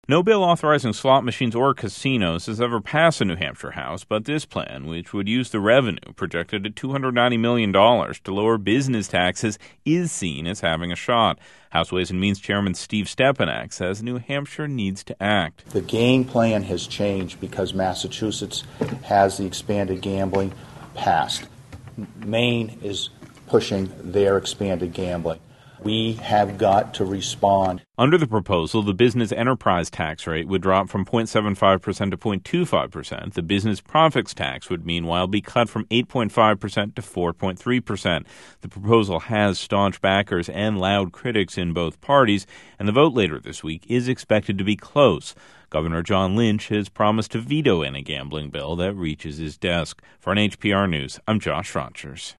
No bill authorizing slot machines or casinos has ever passed the New Hampshire House, but this plan, which would use the revenue projected at $290 million to lower business taxes, is seen as having a shot. House Ways and Means Chairman Steve Stepanek says New Hampshire needs to act. The game plan has changed because Massachusetts has the expanded gambling passed. Maine is pushing their expanded gambling. We have got to respond. Under the proposal, the business enterprise tax rate would drop from 0.75% to 0.25%. The business profits tax would meanwhile be cut from 8.5% to 4.3%. The proposal has staunch backers and loud critics in both parties, and the vote later this week is expected to be close. Governor John Lynch has promised to veto any gambling bill that reaches his desk. For NHPR News, I'm Josh Rogers.